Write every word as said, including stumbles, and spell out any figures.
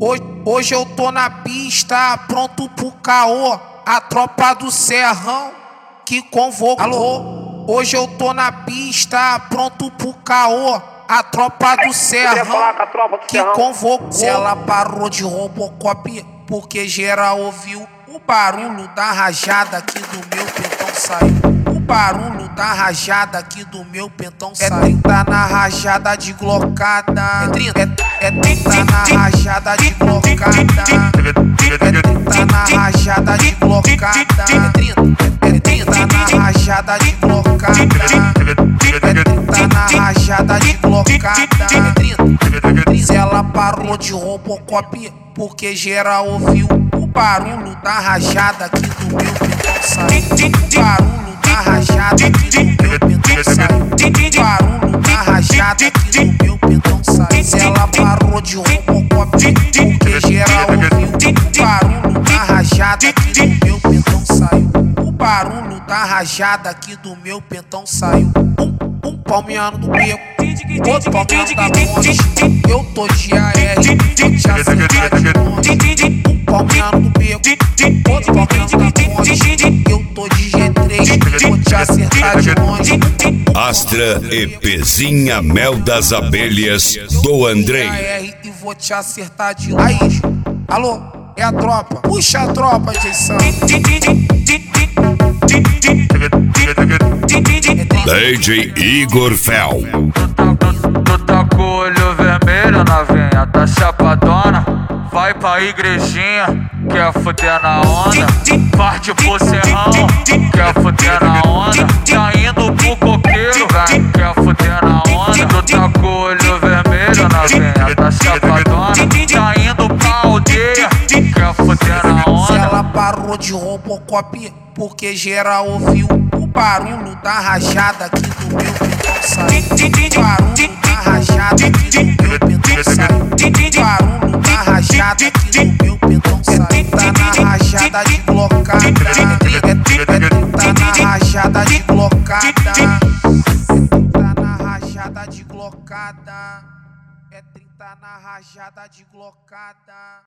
Hoje, hoje eu tô na pista, pronto pro caô. A tropa do Serrão que convocou. Alô? Hoje eu tô na pista, pronto pro caô. A tropa do Serrão que convocou. Se ela parou de Robocop, porque geral ouviu o barulho da rajada que do meu pentão saiu. O barulho da rajada que do meu pentão saiu. É trinta na rajada de glocada. É trinta, é, é trinta na rajada de glocada. É trinta na rajada de glocada. É trinta, é trinta na rajada de glocada. É trinta na rajada de glocada. É trinta. Se ela parou de Robocop, porque geral ouviu o barulho da rajada que do meu pentão saiu. O barulho da rajada que do meu pentão saiu. O barulho da rajada que do meu pentão saiu. Se ela parou de Robocop, porque geral ouviu o barulho da rajada que do meu pentão saiu. O barulho da rajada que do meu pentão saiu. Um, um palmeando do beco, outro palmeando da ponte. Eu tô de A R, vou te acertar de longe. Um palmeando do beco, outro palmeando da ponte. Eu tô de G três, vou te acertar de longe. Astra EPzinha Mel das Abelhas do Andrei. E vou te acertar de longe. Alô, é a tropa, puxa a tropa, Jason. D J Igor Fel. Tu tá com o olho vermelho, novinha, tá chapadona. Vai pra igrejinha, quer fuder na onda. Parte pro serrão, quer fuder na onda. Tá indo pro coqueiro, vem, quer fuder na onda. Tu tá com o olho vermelho, novinha, tá chapadona. Tá indo pra aldeia, quer fuder na onda. Se ela parou de Robocop, porque geral ouviu o barulho da rajada que do meu pentão saiu. O barulho da rajada que do meu pentão saiu. O barulho da rajada que do meu pentão saiu. Tá na rajada de glocada. É trinta na rajada de glocada. Tá na rajada de glocada. É trinta na rajada de glocada.